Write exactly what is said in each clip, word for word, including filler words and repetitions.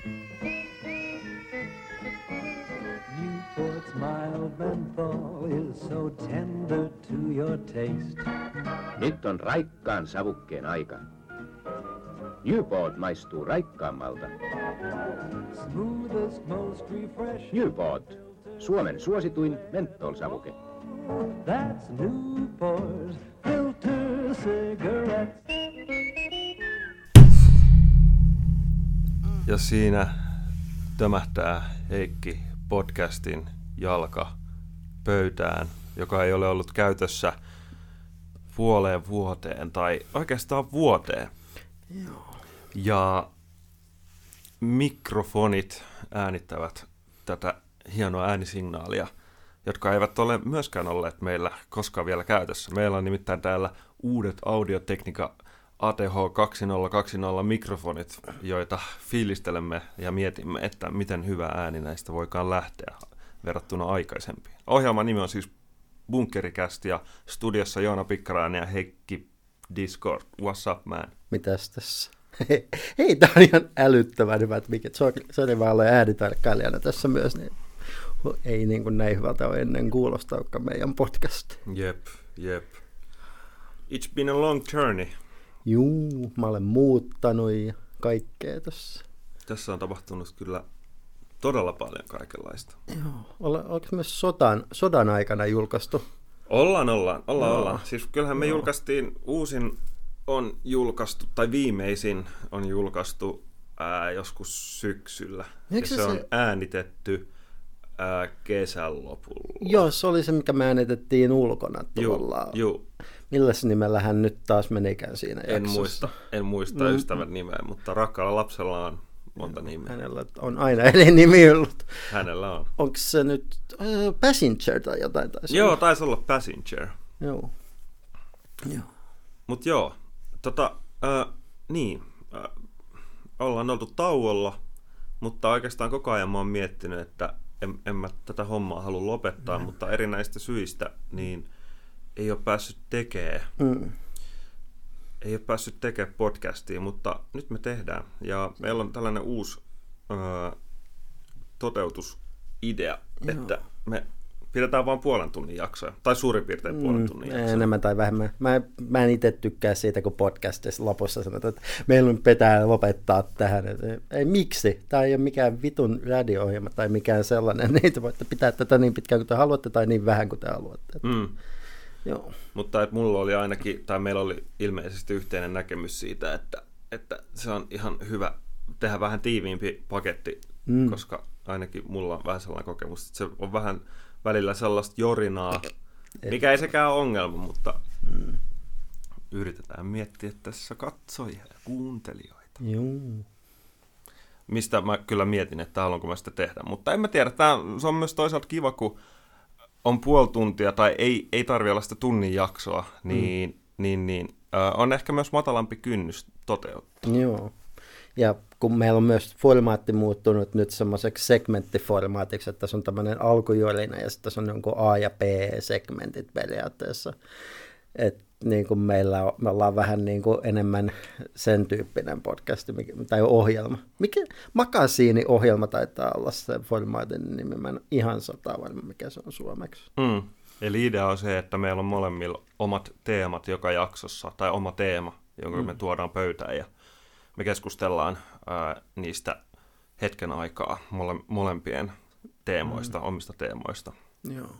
Newport's mild menthol is so tender to your taste. Nyt on raikkaan savukkeen aika. Newport maistuu raikkaammalta. Smoothest, most refreshing. Newport, Suomen suosituin menthol-savuke. That's Newport filter cigarettes. Ja siinä tömähtää Heikki podcastin jalka pöytään, joka ei ole ollut käytössä puoleen vuoteen tai oikeastaan vuoteen. Joo. Ja mikrofonit äänittävät tätä hienoa äänisignaalia, jotka eivät ole myöskään olleet meillä koskaan vielä käytössä. Meillä on nimittäin täällä uudet Audio-Technica A T H kaksituhattakaksikymmentä mikrofonit, joita fiilistelemme ja mietimme, että miten hyvä ääni näistä voikaan lähteä verrattuna aikaisempiin. Ohjelman nimi on siis Bunkerikäst ja studiossa Joona Pikkarainen ja Heikki Discord. What's up, man? Mitäs tässä? Hei, hei tää on ihan älyttömän hyvät mikit. Sori vaan olen äänitarkkailijana tässä myös, niin ei niin kuin näin hyvältä ole ennen kuulostakaan meidän podcast. Jep, jep. It's been a long journey. Juu, mä olen muuttanut ja kaikkea tässä. Tässä on tapahtunut kyllä todella paljon kaikenlaista. Joo, onko myös sodan, sodan aikana julkaistu? Ollaan, ollaan, ollaan, Joo. ollaan. Siis kyllähän me Joo. julkaistiin, uusin on julkaistu, tai viimeisin on julkaistu ää, joskus syksyllä. Eikö ja se, se on se- äänitetty ää, kesän lopulla. Joo, se oli se, mikä me äänitettiin ulkona tavallaan. Juu, Milläs nimellä hän nyt taas menikään siinä en jaksossa? muista, en muista Mm. ystävän nimeä, mutta rakkaalla lapsella on monta nimeä. Hänellä on aina eri nimi ollut. Hänellä on. Onko se nyt äh, Passenger tai jotain? Taisi Joo, olla? taisi olla Passenger. Joo. Joo. Mut joo, tota, ää, niin, ää, ollaan oltu tauolla, mutta oikeastaan koko ajan mä oon miettinyt, että en, en mä tätä hommaa halua lopettaa, mm. mutta erinäistä syistä niin ei ole päässyt tekemään, Mm. ei ole päässyt tekemään podcastia, mutta nyt me tehdään. Ja meillä on tällainen uusi ää, toteutusidea, Joo. että me pidetään vain puolen tunnin jaksoja, tai suurin piirtein puolen tunnin Mm, jaksoja. enemmän tai vähemmän. Mä, mä en itse tykkää siitä, kun podcastissa lopussa sanotaan, että meillä pitää lopettaa tähän. Et, ei, miksi? Tämä ei ole mikään vitun radio-ohjelma tai mikään sellainen. Niin te voitte pitää tätä niin pitkään kuin te haluatte tai niin vähän kuin te haluatte. Et, Mm. joo. Mutta että mulla oli ainakin, tai meillä oli ilmeisesti yhteinen näkemys siitä, että, että se on ihan hyvä tehdä vähän tiiviimpi paketti, Mm. koska ainakin mulla on vähän sellainen kokemus, että se on vähän välillä sellaista jorinaa, mikä ei sekään ole ongelma, mutta Mm. yritetään miettiä tässä katsojia ja kuuntelijoita. Juu. Mistä mä kyllä mietin, että haluanko mä sitä tehdä, mutta en mä tiedä, tää, se on myös toisaalta kiva, kun on puoli tuntia tai ei, ei tarvitse olla sitä tunnin jaksoa, niin, mm. niin, niin äh, on ehkä myös matalampi kynnys toteuttaa. Joo. Ja kun meillä on myös formaatti muuttunut nyt semmoiseksi segmenttiformaatiksi, että tässä on tämmöinen alkujorina ja sitten tässä on jonkun A- ja B-segmentit periaatteessa. Että niin kuin meillä on, me ollaan vähän niin kuin enemmän sen tyyppinen podcast tai ohjelma. Mikä Makasiini-ohjelma taitaa olla se formaatin nimi, mä en ihan sata varma mikä se on suomeksi. Mm. Eli idea on se, että meillä on molemmilla omat teemat joka jaksossa, tai oma teema, jonka mm. me tuodaan pöytään ja me keskustellaan ää, niistä hetken aikaa mole, molempien teemoista, mm. omista teemoista. Joo.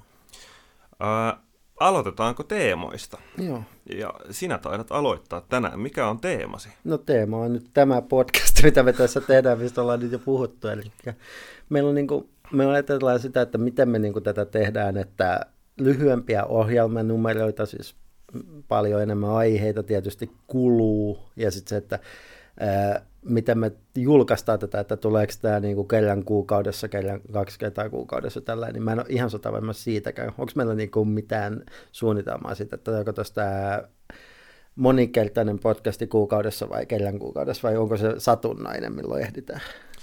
Ää, aloitetaanko teemoista? Joo. Ja sinä taidat aloittaa tänään. Mikä on teemasi? No teema on nyt tämä podcast, mitä me tässä tehdään, mistä ollaan nyt jo puhuttu. Eli meillä on niin kuin, me ajatellaan sitä, että miten me niin kuin tätä tehdään, että lyhyempiä ohjelmanumeroita, siis paljon enemmän aiheita tietysti kuluu, ja sitten se, että ää, miten me julkaistaan tätä, että tuleeko tämä niin kuin kerran kuukaudessa, kerran kaksi kertaa kuukaudessa tällä, niin mä en ole ihan sata varma siitäkään. Onko meillä niin kuin mitään suunnitelmaa siitä, että onko tuosta monikertainen podcasti kuukaudessa vai kerran kuukaudessa, vai onko se satunnainen, milloin ehditään?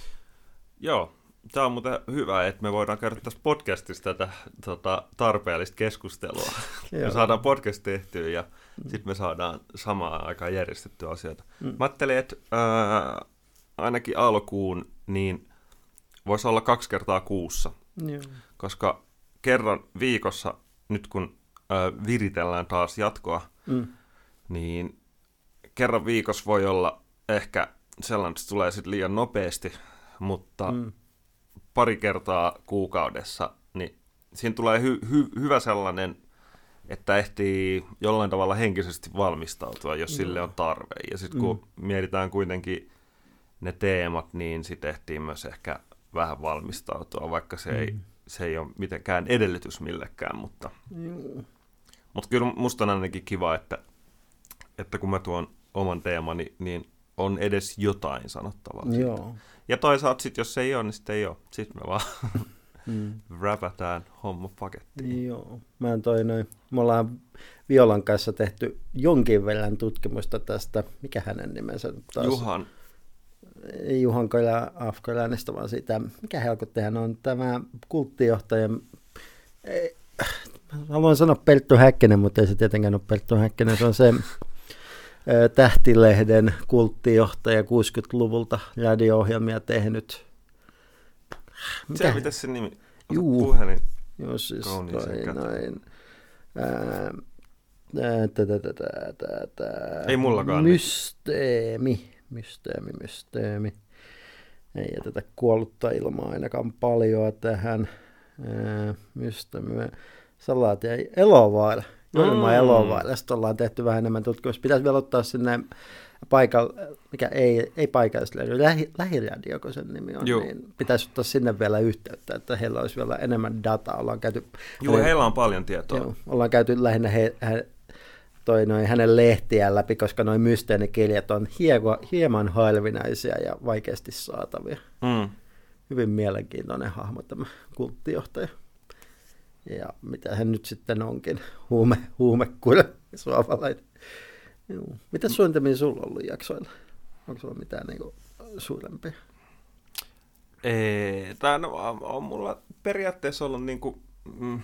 Joo, tämä on muuten hyvä, että me voidaan käydä tässä podcastissa tätä tota, tarpeellista keskustelua. Me saadaan podcast tehtyä ja mm. sitten me saadaan samaan aikaan järjestettyä asioita. Mm. Mä ajattelin, että ää, ainakin alkuun niin voisi olla kaksi kertaa kuussa. Joo. Koska kerran viikossa, nyt kun ö, viritellään taas jatkoa, Mm. niin kerran viikossa voi olla ehkä sellainen, että se tulee sitten liian nopeasti, mutta Mm. pari kertaa kuukaudessa, niin siinä tulee hy- hy- hyvä sellainen, että ehtii jollain tavalla henkisesti valmistautua, jos sille on tarve. Ja sitten kun mm. mietitään kuitenkin ne teemat, niin sitten ehtii myös ehkä vähän valmistautua, vaikka se, mm. ei, se ei ole mitenkään edellytys millekään. Mutta, mutta kyllä musta on ainakin kiva, että, että kun mä tuon oman teemani, niin on edes jotain sanottavaa. Joo. Ja toisaalta sitten, jos se ei ole, niin sitten ei ole. Sitten me vaan Mm. räpätään homma pakettiin. Joo. Mä en toi noin. Me ollaan Violan kanssa tehty jonkin verran tutkimusta tästä. Mikä hänen nimensä taas? Juhan. Ei Juhan Kölä Afkoilänistä, vaan siitä, mikä helkottihan on tämä kulttijohtaja. Ei, haluan sanoa Perttu Häkkinen, mutta ei se tietenkään ole Perttu Häkkinen. Se on se ö, Tähtilehden kulttijohtaja kuusikymmentäluvulta radio-ohjelmia tehnyt. Se, mitä se nimi? Juu. Puhelin. Joo, siis Kauniiseen toi käteen. noin. Ää, ää, tä, tä, tä, tä, tä, tä. Ei mullakaan. Mysteemi. Mysteemi, mysteemi. Ei jätetä kuollutta ilmaa ainakaan paljon tähän. Ää, mysteemi. Salaati ja Elovaara. Jorma Mm. Elovaara. Sitten ollaan tehty vähän enemmän tutkimusta. Pitäisi vielä ottaa sinne paikalla, mikä ei, ei paikallisradio, lähi, lähiradio, kun sen nimi on, Joo. niin pitäisi ottaa sinne vielä yhteyttä, että heillä olisi vielä enemmän dataa. Ollaan käyty, Joo, hänen, heillä on paljon tietoa. joo, ollaan käyty lähinnä he, he, toi noin hänen lehtiään läpi, koska noin mysteenikirjat on hieko, hieman harvinaisia ja vaikeasti saatavia. Mm. Hyvin mielenkiintoinen hahmo tämä kulttijohtaja. Ja mitä hän nyt sitten onkin, huume, huumekurja suomalainen. Joo. Mitä suunnitelmia sulla on ollut jaksoilla? Onko sulla mitään niinku suurempia? Ei, tää no, on mulla periaatteessa ollut niinku, mm,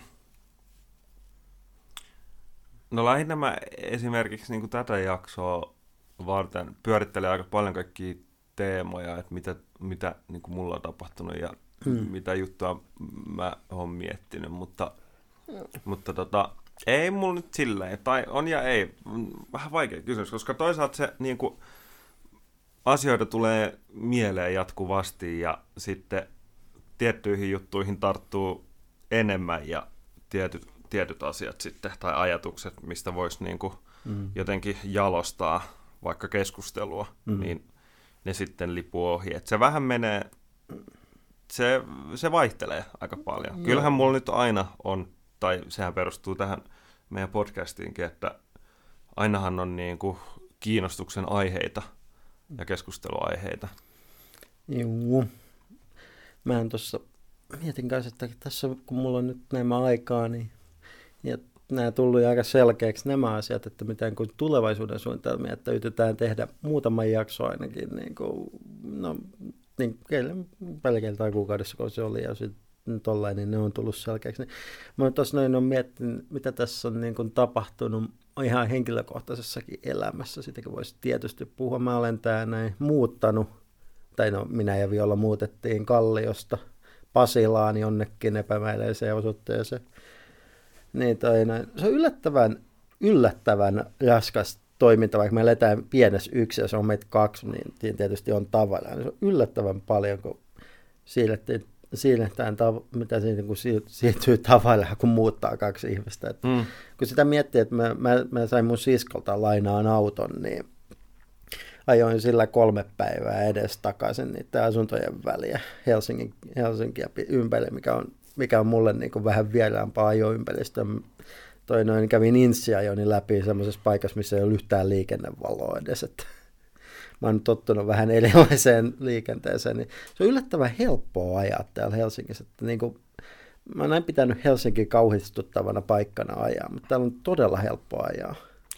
no lähinnä mä esimerkiksi niinku tätä jaksoa varten pyörittelen aika paljon kaikkia teemoja, että mitä, mitä niinku mulla on tapahtunut ja hmm. mitä juttua mä oon miettinyt, mutta, mutta tota, ei mulla nyt silleen, tai on ja ei, vähän vaikea kysymys, koska toisaalta se niin kuin, asioita tulee mieleen jatkuvasti ja sitten tiettyihin juttuihin tarttuu enemmän ja tietyt, tietyt asiat sitten, tai ajatukset, mistä voisi niin kuin, mm. jotenkin jalostaa vaikka keskustelua, mm. niin ne sitten lipuu ohi. Et se vähän menee, se, se vaihtelee aika paljon. Mm. Kyllähän mulla nyt aina on, tai sehän perustuu tähän meidän podcastiinkin, että ainahan on niin kuin kiinnostuksen aiheita ja keskusteluaiheita. Joo. Mä en tuossa mietin kanssa, että tässä kun mulla on nyt nämä aikaa, niin ja nämä tullut jo aika selkeäksi nämä asiat, että miten kuin tulevaisuuden suunnitelmia, että yritetään tehdä muutaman jakso ainakin, niin kuin, no, niin pelkällä tai kuukaudessa, kun se oli, ja sitten tollain, niin ne on tullut selkeäksi. Niin, mä tuossa noin on miettinyt, mitä tässä on niin kuin tapahtunut ihan henkilökohtaisessakin elämässä, sitäkin voisi tietysti puhua. Mä olen tää näin muuttanut, tai no minä ja Viola muutettiin Kalliosta Pasilaan jonnekin epämääräiseen osoitteeseen. Niin toi noin. Se on yllättävän, yllättävän raskas toiminta, vaikka me eletään pienessä yksi ja se on meitä kaksi, niin tietysti on tavaraa. Niin se on yllättävän paljon, kun siirrettiin, siirretään, tav- mitä siinä kun siirtyy tavaraa, kun muuttaa kaksi ihmistä. Et mm. Kun sitä miettii, että mä, mä, mä sain mun siskolta lainaan auton, niin ajoin sillä kolme päivää edes takaisin niiden asuntojen väliä Helsingin, Helsinkiä ympäri, mikä on, mikä on mulle niin kuin vähän vieraampaa ajoympäristöä. Toi noin kävin Inssiajoni läpi semmoisessa paikassa, missä ei ole yhtään liikennevaloa edes. Että mä oon tottunut vähän erilaiseen liikenteeseen. Niin se on yllättävän helppoa ajaa täällä Helsingissä. Että niin kuin, mä oon näin pitänyt Helsinkiä kauhistuttavana paikkana ajaa, mutta täällä on todella helppoa ajaa.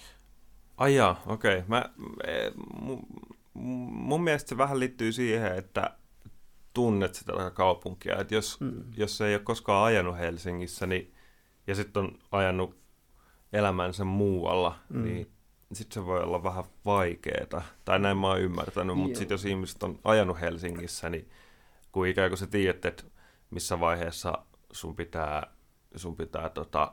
Ajaa, okei. Okay. Mun, mun mielestä se vähän liittyy siihen, että tunnet sitä kaupunkia. Että jos, mm. jos ei ole koskaan ajanut Helsingissä niin, ja sitten on ajanut elämänsä muualla, mm. niin sitten se voi olla vähän vaikeaa. Tai näin mä oon ymmärtänyt, mutta sitten jos ihmiset on ajanut Helsingissä, niin kun ikään kuin sä tiedät, että missä vaiheessa sun pitää, sun pitää tota,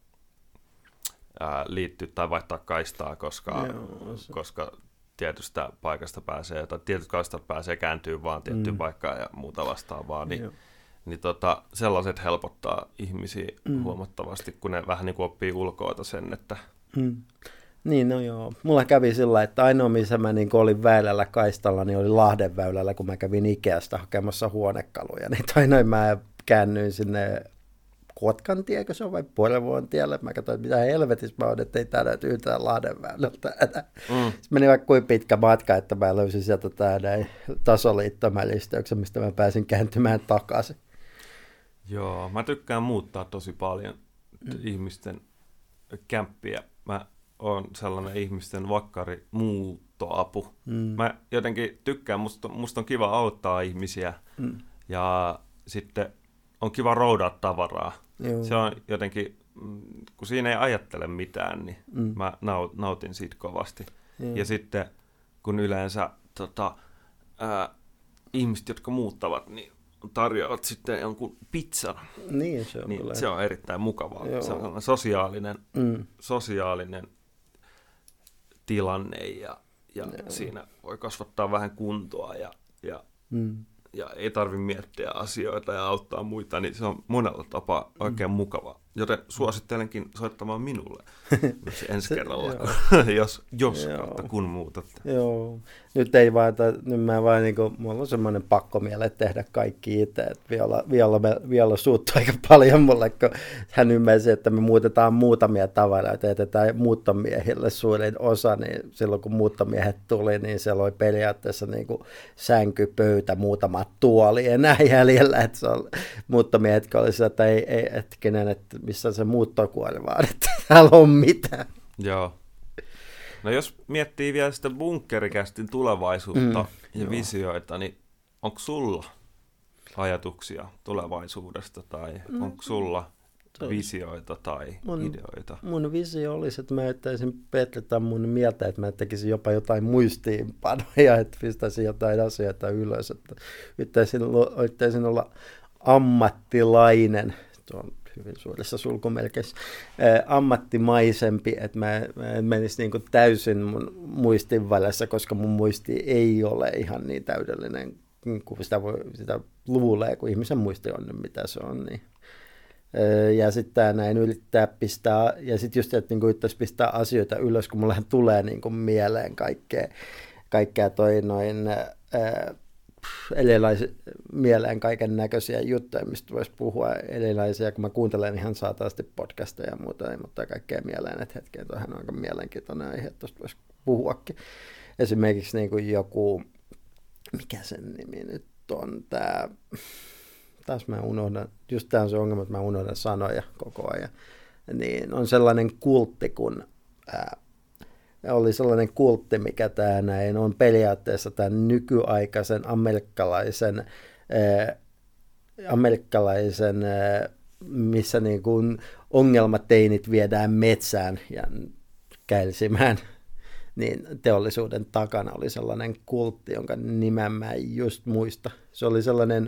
ää, liittyä tai vaihtaa kaistaa, koska, Joo, koska tietystä paikasta pääsee, tai tietyt kaistat pääsee kääntyy vaan tiettyyn mm. paikkaan ja muuta vastaavaa, niin, niin tota, sellaiset helpottaa ihmisiä mm. huomattavasti, kun ne vähän niin kuin oppii ulkoota sen, että... Mm. Niin, no joo. Mulla kävi sillä, että ainoa, missä mä niin olin väylällä kaistalla, niin oli Lahdenväylällä, kun mä kävin Ikeasta hakemassa huonekaluja. Niin ainoin mä käännyin sinne Kotkan tiekö se on vai Porvoon tielle. Mä katsoin, että mitä helvetissä mä oon, että ei täällä yhtään Lahdenväylältä. Mm. Se meni vaikka kuin pitkä matka, että mä löysin sieltä tää näin tasoliittomälisteyksen, mistä mä pääsin kääntymään takaisin. Joo, mä tykkään muuttaa tosi paljon mm. ihmisten kämppiä. Mä on sellainen ihmisten vakkari muuttoapu. Mm. Mä jotenkin tykkään, musta, musta on kiva auttaa ihmisiä mm. ja sitten on kiva roudaa tavaraa. Joo. Se on jotenkin, kun siinä ei ajattele mitään, niin mm. mä nautin siitä kovasti. Joo. Ja sitten kun yleensä tota, ää, ihmiset, jotka muuttavat, niin tarjoavat sitten jonkun pizzan. Niin, se on, niin se on erittäin mukavaa. Joo. Se on sosiaalinen, mm. sosiaalinen tilanne ja, ja siinä voi kasvattaa vähän kuntoa ja, ja, mm. ja ei tarvitse miettiä asioita ja auttaa muita, niin se on monella tapaa oikein mm. mukava. Joten suosittelenkin soittamaan minulle myös ensi kerralla, jos, jos kautta kun muutatte. Joo. Nyt ei vaan, että nyt mä vaan niinku, mulla on semmoinen pakkomiele tehdä kaikki itse, että Viola, Viola, Viola suuttuu aika paljon mulle, kun hän ymmärsi, että me muutetaan muutamia tavaroita, jätetään muuttomiehille suurin osa, niin silloin kun muuttomiehet tuli, niin siellä oli periaatteessa niinku sänky, pöytä, muutama tuoli enää jäljellä, että se on muuttomiehet, oli sitä, että ei, ei hetkinen, että missä se muuttokuori vaan, että täällä on mitään. Joo. No jos miettii vielä sitä bunkkerikästin tulevaisuutta mm, ja joo. visioita, niin onko sulla ajatuksia tulevaisuudesta tai mm, onko sulla toi. visioita tai mun, ideoita? Mun visio olisi, että mä yrittäisin petlettää mun mieltä, että mä tekisin jopa jotain muistiinpanoja, että pistäisin jotain asioita ylös, että yrittäisin, yrittäisin olla ammattilainen, tuon hyvin suurissa sulkumerkeissä, ää, ammattimaisempi, että mä, mä en menisi niin kuin täysin mun muistin välissä, koska mun muisti ei ole ihan niin täydellinen kuin sitä, voi, sitä luulee, kun ihmisen muisti on, niin mitä se on. Niin. Ää, ja sitten näin yrittää pistää, ja sitten just, että niin yrittäisi pistää asioita ylös, kun mullahan tulee niin kuin mieleen kaikkea, kaikkea toi noin... Ää, erilaisia mieleen kaiken näköisiä juttuja, mistä voisi puhua erilaisia, kun mä kuuntelen ihan saataasti podcasteja ja muuta, ei mutta kaikkea mieleen, että hetken tuohan on aika mielenkiintoinen aihe, että tuosta voisi puhuakin. Esimerkiksi niin kuin joku, mikä sen nimi nyt on, tämä, taas mä unohdan, just tämä on se ongelma, että mä unohdan sanoja koko ajan, niin on sellainen kultti, kun ää, oli sellainen kultti, mikä tämä näin on periaatteessa tämän nykyaikaisen amerikkalaisen, äh, amerikkalaisen äh, missä niin kuin ongelmateinit viedään metsään ja kälsimään, niin teollisuuden takana oli sellainen kultti, jonka nimen mä en just muista. Se oli sellainen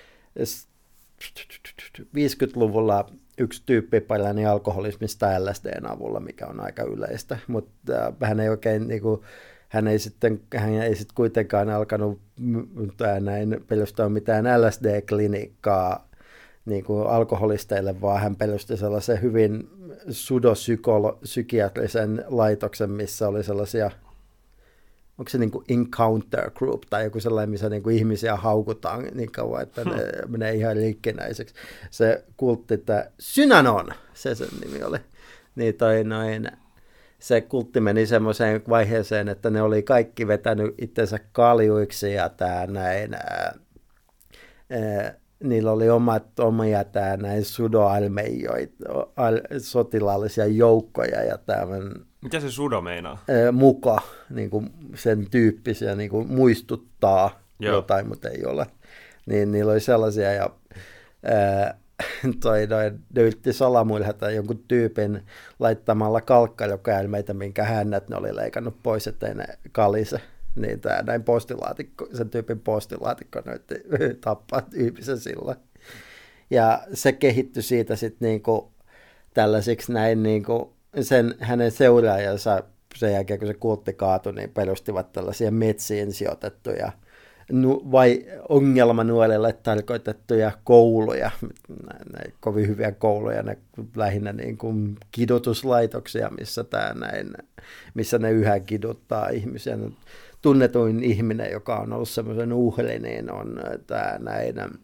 viisikymmentäluvulla yksi tyyppi paljani alkoholismista L S D:n avulla, mikä on aika yleistä, mutta äh, hän ei oikein, niin kuin, hän ei sitten, hän ei sitten kuitenkaan alkanut näin perustaa mitään L S D-klinikkaa niin kuin alkoholisteille, vaan hän perusti sellaisen hyvin pseudopsykiatrisen laitoksen, missä oli sellaisia, onko se niin kuin encounter group tai joku sellainen, missä niin kuin ihmisiä haukutaan niin kauan, että ne hmm. menee ihan rikkinäiseksi. Se kultti, että Synanon, se sen nimi oli, niin toi noin, se kultti meni semmoiseen vaiheeseen, että ne oli kaikki vetänyt itsensä kaljuiksi ja tää näin, ää, ää, niillä oli omat omia tää näin sudo-armeijoita, sotilaallisia joukkoja ja tämän. Mitä se sudo meinaa? Ää, muka, niin kuin sen tyyppisiä, niin kuin muistuttaa Joo. jotain, mutta ei ole. Niin niillä oli sellaisia ja ää, toi, toi, ne yritti salamuilhata jonkun tyypin laittamalla kalkkajokäilmeitä, minkä hännät ne oli leikannut pois, ettei ne kalise. niin tämä näin postilaatikko, sen tyypin postilaatikko näytti tappaa tyypisen sillä. Ja se kehittyi siitä sitten niinku tällaisiksi näin niinku sen hänen seuraajansa sen jälkeen, kun se kultti kaatui, niin perustivat tällaisia metsiin sijoitettuja nu- vai ongelmanuorille tarkoitettuja kouluja, näin kovin hyviä kouluja, ne lähinnä niin kuin kidutuslaitoksia, missä, tää näin, missä ne yhä kiduttaa ihmisiä. Tunnetuin ihminen, joka on ollut semmoisen uhri, niin on tämä näin ää,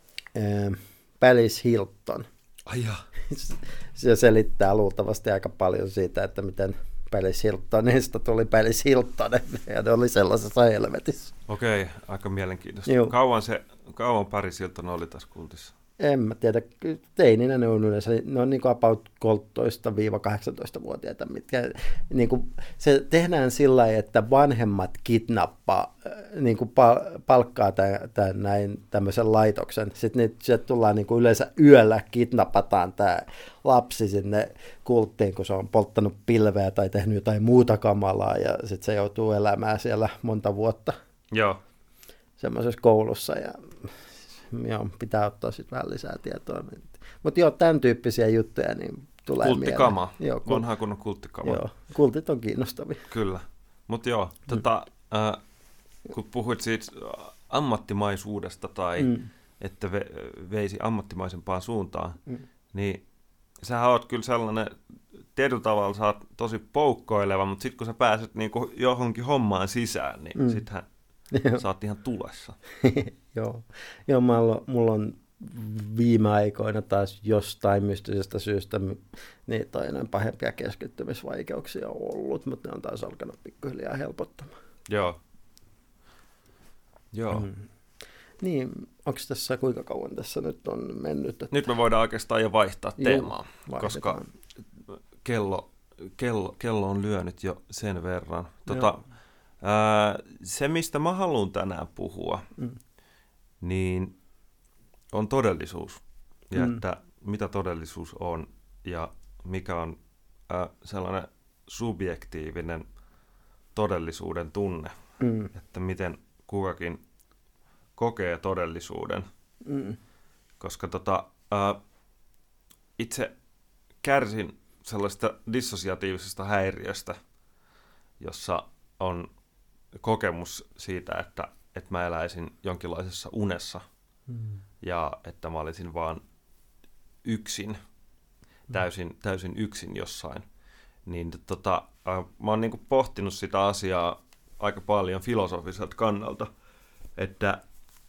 Paris Hilton. Ai ja. Se selittää luultavasti aika paljon siitä, että miten Paris Hiltonista tuli Paris Hilton, ja ne oli sellaisessa helvetissä. Okei, aika mielenkiintoista. Joo. Kauan, se, kauan Paris Hilton oli tässä kultissa? En mä tiedä, teininä ne on yleensä, ne on niin kuin about kolmetoista–kahdeksantoista-vuotiaita, mitkä niin kuin, se tehdään sillä lailla, että vanhemmat kidnappaa, niin kuin palkkaa tämän, tämän, näin, tämmöisen laitoksen. Sitten sieltä tullaan niin kuin yleensä yöllä, kidnappataan tämä lapsi sinne kulttiin, kun se on polttanut pilveä tai tehnyt jotain muuta kamalaa, ja sitten se joutuu elämään siellä monta vuotta. Joo. Semmoisessa koulussa, ja joo, pitää ottaa sitten vähän lisää tietoa. Mutta joo, tämän tyyppisiä juttuja niin tulee kulttikama. mieleen. Joo, Vanhaa kunnon kulttikama. Joo, kultit on kiinnostavia. Kyllä. Mutta joo, mm. tota, äh, kun puhuit siitä ammattimaisuudesta tai mm. että ve, veisi ammattimaisempaan suuntaan, mm. niin sähän oot kyllä sellainen, tietyllä tavalla sä oot tosi poukkoileva, mutta sitten kun sä pääset niinku johonkin hommaan sisään, niin mm. sittenhän sä oot ihan tulessa. Joo, Joo mulla, mulla on viime aikoina taas jostain mystisestä syystä niin toinen pahempia keskittymisvaikeuksia ollut, mutta ne on taas alkanut pikkuhiljaa helpottamaan. Joo. Joo. Mm. Niin, onko tässä kuinka kauan tässä nyt on mennyt? Että... Nyt me voidaan oikeastaan jo vaihtaa teemaa, Joo, koska kello, kello, kello on lyönyt jo sen verran. Tota, ää, se, mistä mä haluan tänään puhua, mm. niin on todellisuus. Ja mm. että mitä todellisuus on ja mikä on ää, sellainen subjektiivinen todellisuuden tunne. Mm. Että miten kukakin kokee todellisuuden. Mm. Koska tota, ää, itse kärsin sellaista dissosiatiivisesta häiriöstä, jossa on kokemus siitä, että, että mä eläisin jonkinlaisessa unessa mm. ja että mä olisin vaan yksin, täysin, täysin yksin jossain. Niin tota, ää, mä oon niinku pohtinut sitä asiaa aika paljon filosofiselta kannalta, että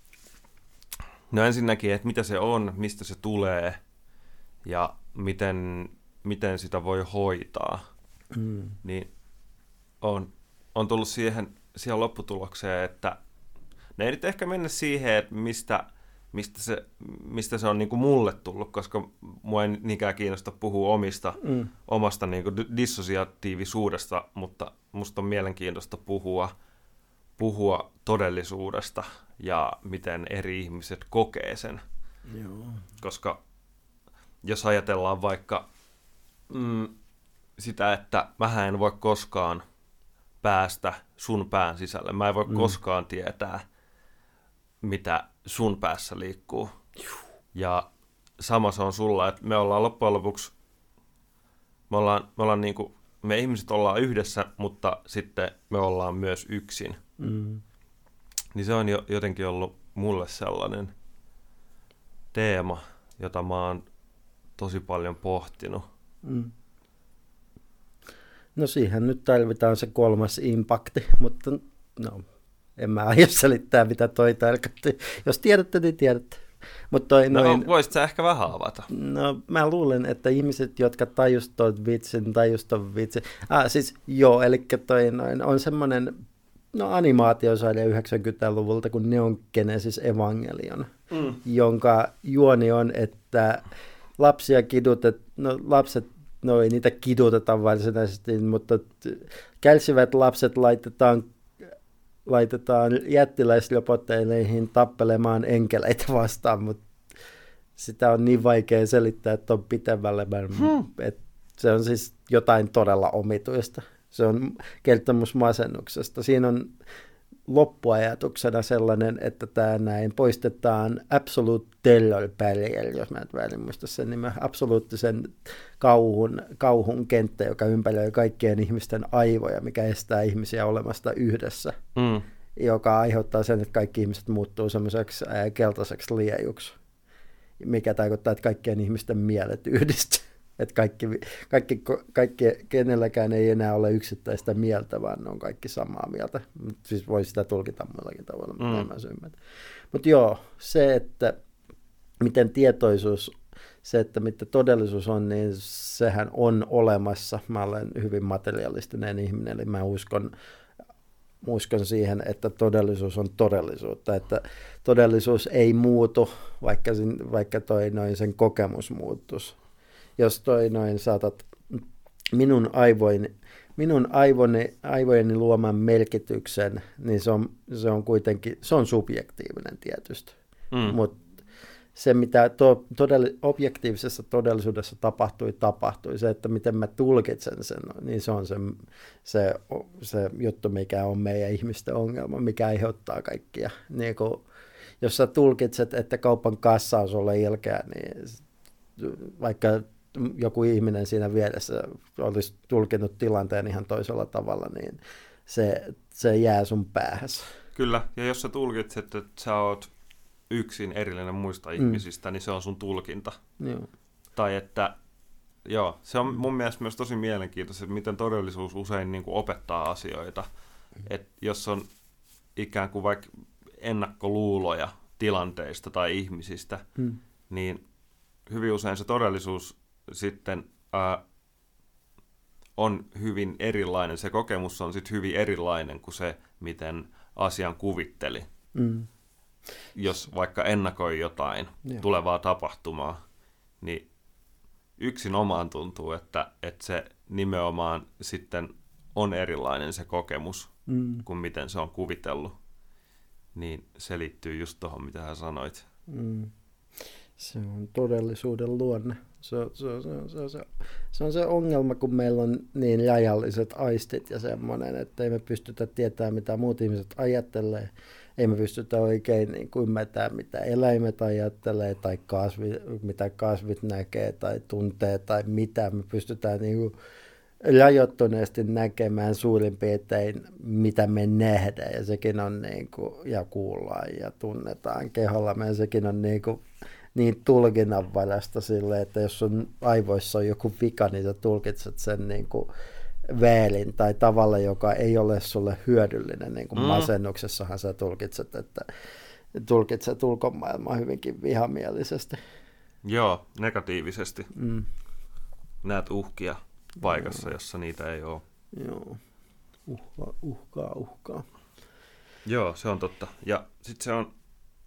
no ensinnäkin, että mitä se on, mistä se tulee ja miten, miten sitä voi hoitaa, mm. niin on, on tullut siihen, siihen lopputulokseen, että ne ei nyt ehkä mennä siihen, että mistä, mistä, se, mistä se on niin kuin mulle tullut, koska mua ei niinkään kiinnosta puhua omista, mm. omasta niin kuin dissosiatiivisuudesta, mutta musta on mielenkiintoista puhua, puhua todellisuudesta ja miten eri ihmiset kokee sen. Joo. Koska jos ajatellaan vaikka mm, sitä, että mähän en voi koskaan päästä sun pään sisälle. Mä en voi mm. koskaan tietää, mitä sun päässä liikkuu. Ja sama se on sulla, että me ollaan loppujen lopuksi, me, ollaan, me, ollaan niin kuin, me ihmiset ollaan yhdessä, mutta sitten me ollaan myös yksin. Mm. Niin se on jo, jotenkin ollut mulle sellainen teema, jota mä oon tosi paljon pohtinut. Mm. No siihen nyt tarvitaan se kolmas impakti, mutta no, en mä aio selittää, mitä toi tarkoitti. Jos tiedätte, niin tiedätte. Mut toi, no noin, voisit sä ehkä vähän avata? No mä luulen, että ihmiset, jotka tajus ton vitsin, tajus ton vitsin. Ah, siis joo, eli toi noin, on semmoinen no, animaatiosarja yhdeksänkymmentäluvulta kuin Neon Genesis Evangelion, mm. jonka juoni on, että lapsia kidutet, no lapset, no ei niitä kiduteta varsinaisesti, mutta kärsivät lapset laitetaan, laitetaan jättiläisroboteihin tappelemaan enkeleitä vastaan, mutta sitä on niin vaikea selittää, että on pitemmälle, hmm. että se on siis jotain todella omituista. Se on kertomus masennuksesta. Siinä on loppuajatuksena sellainen, että tämä näin poistetaan absolute terror barrier, jos mä et väärin muista sen nimen, absoluuttisen kauhun, kauhun kenttä, joka ympäröi kaikkien ihmisten aivoja, mikä estää ihmisiä olemasta yhdessä, mm. joka aiheuttaa sen, että kaikki ihmiset muuttuu semmoiseksi ää, keltaiseksi liejuksi, mikä tarkoittaa, että kaikkien ihmisten mielet yhdistyy. Että kaikki, kaikki, kaikki, kenelläkään ei enää ole yksittäistä mieltä, vaan ne on kaikki samaa mieltä. Siis voi sitä tulkita muillakin tavalla, mutta mm. en mä ymmärrä. Mutta joo, se, että miten tietoisuus, se, että mitä todellisuus on, niin sehän on olemassa. Mä olen hyvin materialistinen ihminen, eli mä uskon, uskon siihen, että todellisuus on todellisuutta, että todellisuus ei muutu, vaikka, vaikka toi noin sen kokemus muuttuisi. Jos toi noin saatat minun aivoini, minun aivoni, aivojeni luoman merkityksen, niin se on, se on kuitenkin, se on subjektiivinen tietysti. Mm. Mutta se, mitä to, todell, objektiivisessa todellisuudessa tapahtui, tapahtui. Se, että miten mä tulkitsen sen, niin se on se, se, se juttu, mikä on meidän ihmisten ongelma, mikä aiheuttaa kaikkia. Niin kun, jos sä tulkitset, että kaupan kassa on sulle ilkeä, niin vaikka joku ihminen siinä vieressä olisi tulkinut tilanteen ihan toisella tavalla, niin se, se jää sun päähäs. Kyllä, ja jos sä tulkitset, että sä oot yksin erillinen muista mm. ihmisistä, niin se on sun tulkinta. Joo. Tai että, joo, se on mun mielestä myös tosi mielenkiintoista, että miten todellisuus usein niin kuin opettaa asioita. Että jos on ikään kuin vaikka ennakkoluuloja tilanteista tai ihmisistä, mm. niin hyvin usein se todellisuus sitten ää, on hyvin erilainen, se kokemus on sitten hyvin erilainen kuin se, miten asian kuvitteli. Mm. Jos vaikka ennakoi jotain Joo. tulevaa tapahtumaa, niin yksin omaan tuntuu, että, että se nimenomaan sitten on erilainen se kokemus mm. kuin miten se on kuvitellut. Niin se liittyy just tuohon, mitä hän sanoit. Mm. Se on todellisuuden luonne. Se, se, se, se, se, se on se ongelma, kun meillä on niin rajalliset aistit ja semmoinen, että ei me pystytä tietämään, mitä muut ihmiset ajattelee. Ei me pystytä oikein niin kuin ymmärtämään, mitä eläimet ajattelee tai kasvi, mitä kasvit näkee tai tuntee tai mitä. Me pystytään niin kuin rajoittuneesti näkemään suurin piirtein, mitä me nähdään. Ja sekin on niin kuin, ja kuullaan ja tunnetaan keholla. Ja sekin on niin kuin niin tulkinnanvaraista silleen, että jos sun aivoissa on joku vika, niin sä tulkitset sen niin kuin väärin tai tavalla, joka ei ole sulle hyödyllinen. Niin kuin mm. masennuksessahan sä tulkitset, että tulkitset ulkomaailmaa hyvinkin vihamielisesti. Joo, negatiivisesti. Mm. Näet uhkia paikassa, Joo. jossa niitä ei ole. Joo, uhkaa, uhkaa, uhkaa. Joo, se on totta. Ja sitten se on,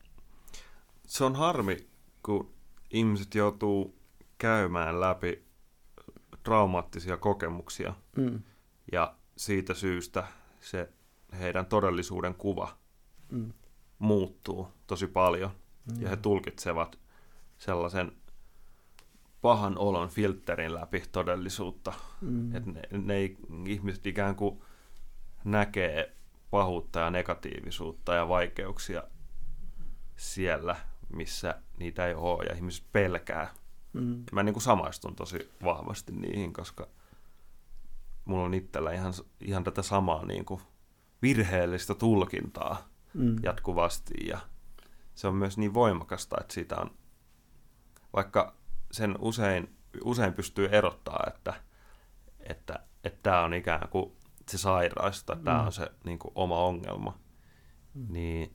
se on harmi, kun ihmiset joutuu käymään läpi traumaattisia kokemuksia, mm. ja siitä syystä se heidän todellisuuden kuva mm. muuttuu tosi paljon, mm. ja he tulkitsevat sellaisen pahan olon filterin läpi todellisuutta, mm. että ne, ne ihmiset ikään kuin näkee pahuutta ja negatiivisuutta ja vaikeuksia siellä, missä niitä ei ole, ja ihmiset pelkää. Mm. Mä niin kuin samaistun tosi vahvasti niihin, koska mulla on itsellä ihan, ihan tätä samaa niin kuin virheellistä tulkintaa mm. jatkuvasti, ja se on myös niin voimakasta, että siitä on, vaikka sen usein, usein pystyy erottaa, että että että tämä on ikään kuin se sairaus, tai mm. tämä on se niin kuin oma ongelma, mm. niin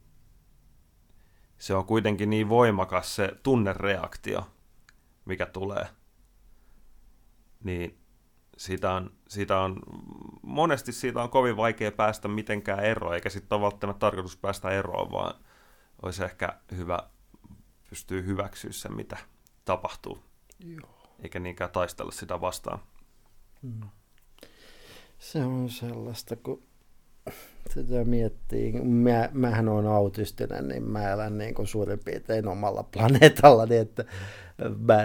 se on kuitenkin niin voimakas se tunnereaktio, mikä tulee, niin siitä on, siitä on, monesti siitä on kovin vaikea päästä mitenkään eroon, eikä sitten ole välttämättä tarkoitus päästä eroon, vaan olisi ehkä hyvä pystyä hyväksyä sen, mitä tapahtuu, Joo. eikä niinkään taistella sitä vastaan. Mm. Se on sellaista, kun sitä miettii. Mä, mähän olen autistinen, niin mä elän niin kuin suurin piirtein omalla planeetallani, että mä,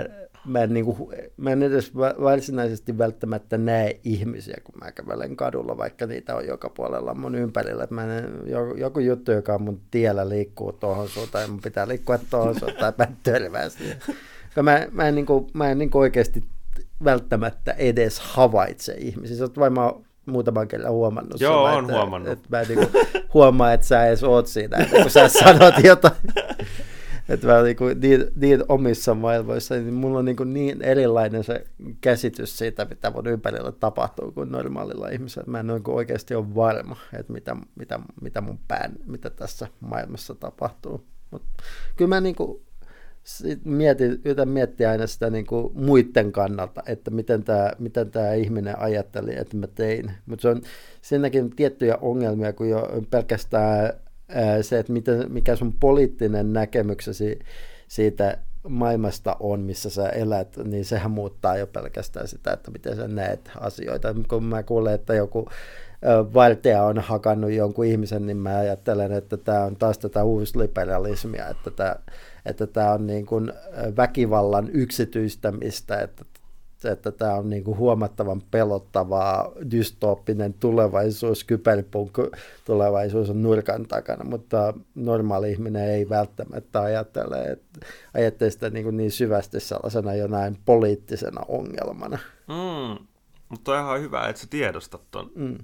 mä en, niin kuin, mä en edes varsinaisesti välttämättä näe ihmisiä, kun mä kävelen kadulla, vaikka niitä on joka puolella mun ympärillä. Mä en, joku, joku juttu, joka on mun tiellä liikkuu tuohon suuntaan, ja mun pitää liikkua tuohon suuntaan, mä en törmää siihen. Mä, mä en, niin kuin, mä en niin kuin oikeasti välttämättä edes havaitse ihmisiä. Sä oot varmaan muutaman kerran huomannut. Joo, sen, on että, huomannut. Että mä en niin kuin huomaa, että sä edes oot siinä, että kun sä sanot jotain. Että mä niin, kuin, niin, niin omissa maailmoissa, niin mulla on niin, kuin niin erilainen se käsitys siitä, mitä mun ympärillä tapahtuu kuin normaalilla ihmisellä. Mä en niin kuin oikeasti ole varma, että mitä, mitä, mitä mun pään, mitä tässä maailmassa tapahtuu. Mut kyllä mä niin kuin mietin, yritän miettiä aina sitä niin kuin muiden kannalta, että miten tämä, miten tämä ihminen ajatteli, että mä tein. Mutta se on siinäkin tiettyjä ongelmia, kun jo pelkästään se, että miten, mikä sun poliittinen näkemyksesi siitä maailmasta on, missä sä elät, niin sehän muuttaa jo pelkästään sitä, että miten sä näet asioita. Kun mä kuulen, että joku valtaja on hakannut jonkun ihmisen, niin mä ajattelen, että tämä on taas tätä uusliberalismia, että tämä, että tämä on niin kuin väkivallan yksityistämistä, että että tämä on niin kuin huomattavan pelottavaa, dystooppinen tulevaisuus, kyberpunk-tulevaisuus on nurkan takana, mutta normaali ihminen ei välttämättä ajattele, että ajattelee sitä niin, kuin niin syvästi sellaisena jonain poliittisena ongelmana. Mm, mutta on ihan hyvä, että sä tiedostat ton. Mm.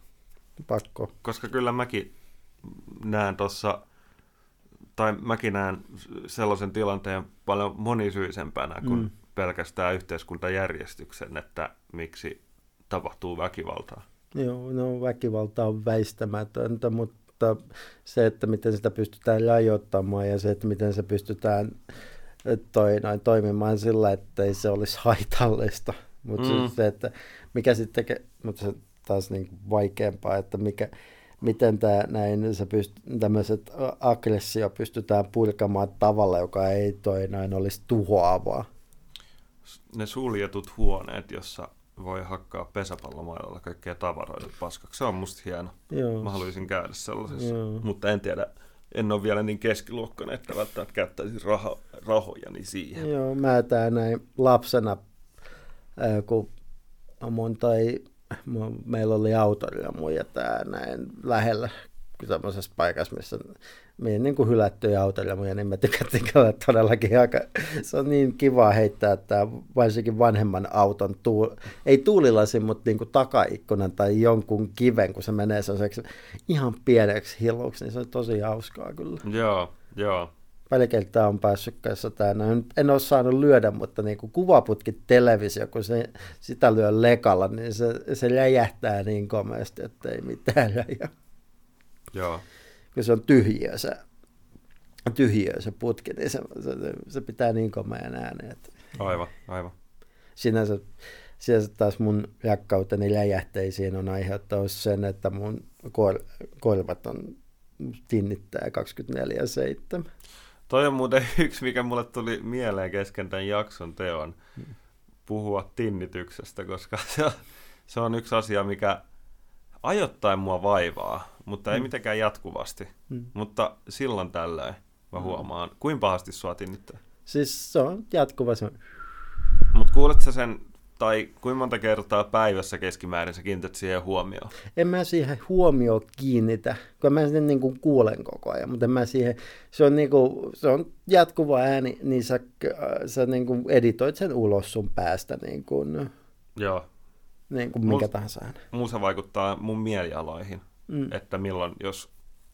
Pakko. Koska kyllä mäkin näen tuossa, tai mäkin näen sellaisen tilanteen paljon monisyisempänä kuin mm. pelkästään yhteiskuntajärjestyksen, että miksi tapahtuu väkivaltaa. Joo, no väkivalta on väistämätöntä, mutta se, että miten sitä pystytään rajoittamaan ja se, että miten se pystytään toi, noin, toimimaan sillä, että ei se olisi haitallista. Mutta mm. se, että mikä sitten tekee, mutta se taas niin vaikeampaa, että mikä, miten tämä, näin, se pyst, tämmöiset aggressio pystytään purkamaan tavalla, joka ei toi näin olisi tuhoavaa. Ne suljetut huoneet, jossa voi hakkaa pesäpallomailalla kaikkea tavaroita paskaksi. Se on musta hieno. Joo. Mä haluaisin käydä sellaisessa, Joo. mutta en tiedä, en ole vielä niin keskiluokkainen, että välttämättä käyttäisin raho, rahojani siihen. Joo, mä tää näin lapsena, kun mun toi, meillä oli autorilla ja tää näin lähellä semmoisessa paikassa, missä meidän niin kuin hylättyjä autoremuja, niin mä tykättiin käydä todellakin aika, se on niin kiva heittää, että varsinkin vanhemman auton, tuul, ei tuulilasin, mutta niin kuin takaikkunan tai jonkun kiven, kun se menee sellaiseksi ihan pieneksi hiluksi, niin se on tosi hauskaa kyllä. Joo, joo. Välikeltä on päässyt kanssa täällä. En ole saanut lyödä, mutta niin kuin kuvaputki televisio, kun se, sitä lyö lekalla, niin se, se räjähtää niin komeasti, että ei mitään räjää. Joo. Kun se on tyhjiö se, tyhjiö se putki, niin se, se, se pitää niin komean äänen. Että aivan, aivan. Sinänsä, sinänsä taas mun rakkauteni räjähteisiin on aiheuttanut sen, että mun kor, korvat on tinnittää kaksikymmentäneljä seitsemän. Toi on muuten yksi, mikä mulle tuli mieleen kesken tämän jakson teon, puhua tinnityksestä, koska se on, se on yksi asia, mikä ajoittain mua vaivaa, mutta ei mm. mitenkään jatkuvasti. Mm. Mutta silloin tällöin mä huomaan, kuinka pahasti sua tinnittää. Siis se on jatkuva. Se on. Mutta kuuletko sen, tai kuinka monta kertaa päivässä keskimäärin sä kiinnität siihen huomioon? En mä siihen huomioon kiinnitä, kun mä sen niin kuin kuulen koko ajan, mutta en mä siihen, se on, niin kuin, se on jatkuva ääni, niin sä, sä niin kuin editoit sen ulos sun päästä. Niin kuin, Joo. Niin kuin mikä tahansa ääni. Mun se vaikuttaa mun mielialoihin, mm. että milloin, jos,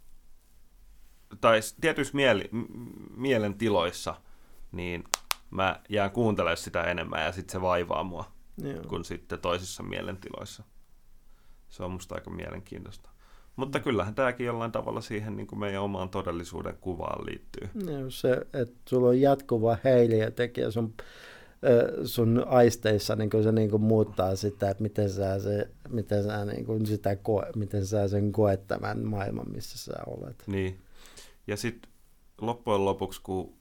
tai tietyissä mieli, mielentiloissa, niin mä jään kuuntelemaan sitä enemmän ja sitten se vaivaa mua, Joo. kuin sitten toisissa mielentiloissa. Se on musta aika mielenkiintoista. Mutta kyllähän tämäkin jollain tavalla siihen niin kuin meidän omaan todellisuuden kuvaan liittyy. Joo, se, että sulla on jatkuva häiriötekijä sun sun aisteissa niin se niin kuin muuttaa sitä, että miten sä, se, miten sä, niin kuin sitä koe, miten sä sen koet tämän maailman, missä sä olet. Niin. Ja sitten loppujen lopuksi, kun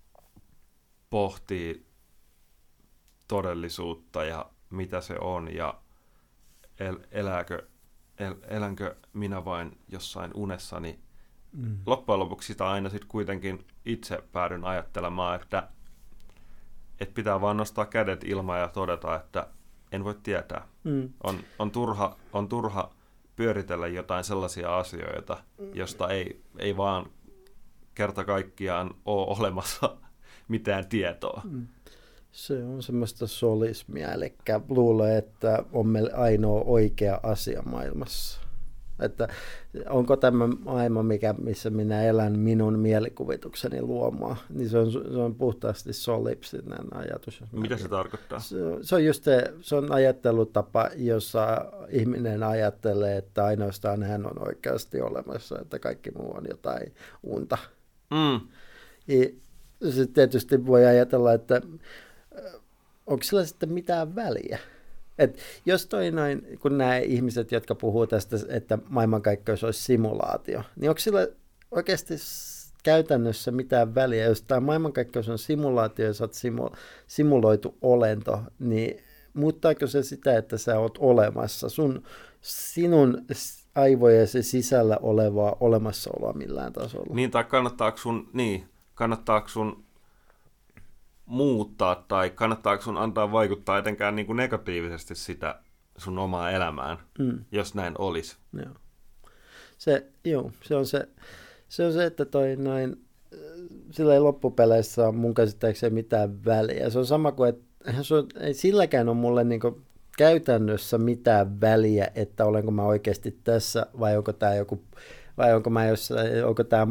pohtii todellisuutta ja mitä se on ja el, elääkö, el, elänkö minä vain jossain unessa, niin mm. loppujen lopuksi sitä aina sitten kuitenkin itse päädyn ajattelemaan, että että pitää vaan nostaa kädet ilmaan ja todeta, että en voi tietää. Mm. On, on, turha, on turha pyöritellä jotain sellaisia asioita, josta ei, ei vaan kerta kaikkiaan ole olemassa mitään tietoa. Mm. Se on semmoista solismia, eli luulee, että on meillä ainoa oikea asia maailmassa. Että onko tämä maailma, mikä, missä minä elän minun mielikuvitukseni luomaan, niin se on, se on puhtaasti solipsinen ajatus. Mitä se tarkoittaa? Se, se on just se, se on ajattelutapa, jossa ihminen ajattelee, että ainoastaan hän on oikeasti olemassa, että kaikki muu on jotain unta. Mm. Sitten tietysti voi ajatella, että onko sillä sitten mitään väliä? Et jos toi noin, kun nämä ihmiset, jotka puhuu tästä, että maailmankaikkeus olisi simulaatio, niin onko sillä oikeasti käytännössä mitään väliä? Jos tämä maailmankaikkeus on simulaatio ja sä oot simu, simuloitu olento, niin muuttaako se sitä, että sä oot olemassa? Sun, sinun aivojesi sisällä olevaa olemassaoloa millään tasolla? Niin, tai kannattaako sun, niin, kannattaako sun muuttaa tai kannattaako sun antaa vaikuttaa etenkään niin kuin negatiivisesti sitä sun omaa elämään, mm. jos näin olisi? Joo. Se, joo, se on se, se on se, että toi noin, sillä ei loppupeleissä ole mun käsittääkseni mitään väliä. Se on sama kuin, että ei silläkään ole mulle niin kuin käytännössä mitään väliä, että olenko mä oikeasti tässä vai onko tämä joku vai onko mä jossain, onko tämä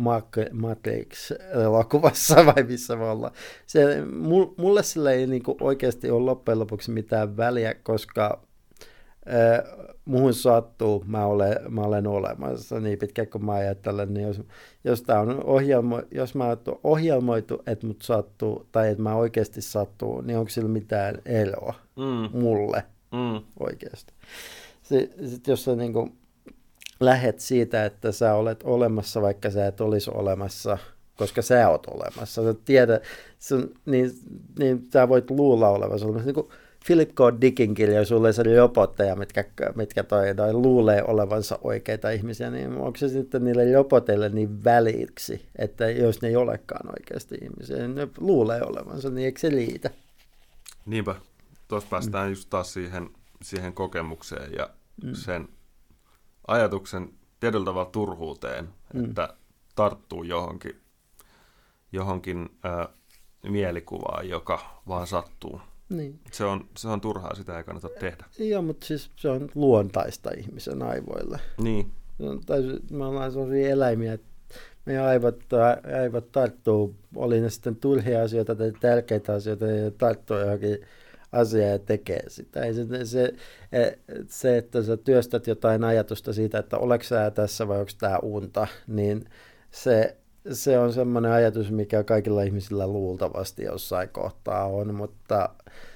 Matrix-elokuvassa vai missä me ollaan. Se, mulle sillä ei niinku oikeasti ole loppujen lopuksi mitään väliä, koska äh, muhun sattuu, mä olen, mä olen olemassa niin pitkään kuin mä ajattelen, niin jos, jos, tää on ohjelmo, jos mä oon ohjelmoitu, että mut sattuu, tai että mä oikeasti sattuu, niin onko sillä mitään eroa mm. mulle mm. oikeasti. Sitten jos sä niinku lähet siitä, että sä olet olemassa, vaikka sä et olisi olemassa, koska sä oot olemassa. Sä tiedät, sun, niin, niin sä voit luulla olevassa olemassa. Niin kuin Philip K. Dickin kirja, sulle se robotteja, mitkä, mitkä toi, toi luulee olevansa oikeita ihmisiä, niin onko se sitten niille roboteille niin väliksi, että jos ne ei olekaan oikeasti ihmisiä, niin ne luulee olevansa, niin eikö se liitä? Niinpä. Tuossa päästään mm. just taas siihen, siihen kokemukseen ja mm. sen ajatuksen tietyllä tavalla turhuuteen, mm. että tarttuu johonkin, johonkin äh, mielikuvaan, joka vaan sattuu. Niin. Se on, se on turhaa, sitä ei kannata tehdä. Joo, mutta siis se on luontaista ihmisen aivoille. Niin. Tai me ollaan sellaisia eläimiä, että meidän aivot, aivot tarttuu, oli ne sitten turhia asioita tai tärkeitä asioita, ja tarttuu johonkin asiaa ja tekee sitä. Se, se, se, että sä työstät jotain ajatusta siitä, että oletko sä tässä vai onko tämä unta, niin se, se on semmoinen ajatus, mikä kaikilla ihmisillä luultavasti jossain kohtaa on, mutta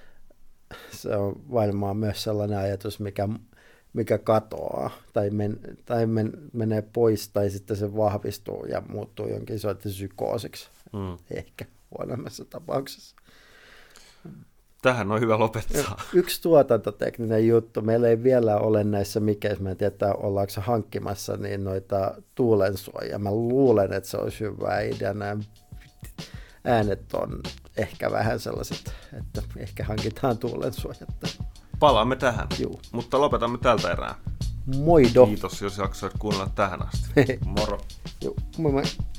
se on varmaan myös sellainen ajatus, mikä, mikä katoaa tai, men, tai men, menee pois tai sitten se vahvistuu ja muuttuu jonkin sortin psykoosiksi, mm. ehkä huonommassa tapauksessa. Tähän on hyvä lopettaa. Yksi tuotantotekninen juttu. Meillä ei vielä ole näissä mikeissä, mä en tiedä, ollaanko hankkimassa niin noita tuulensuojia. Mä luulen, että se olisi hyvä idea. Nämä äänet on ehkä vähän sellaiset, että ehkä hankitaan tuulensuojat. Palaamme tähän, Juu. mutta lopetamme tältä erää. Moido. Kiitos, jos jaksoit kuunnella tähän asti. Moro. Joo, moi moi.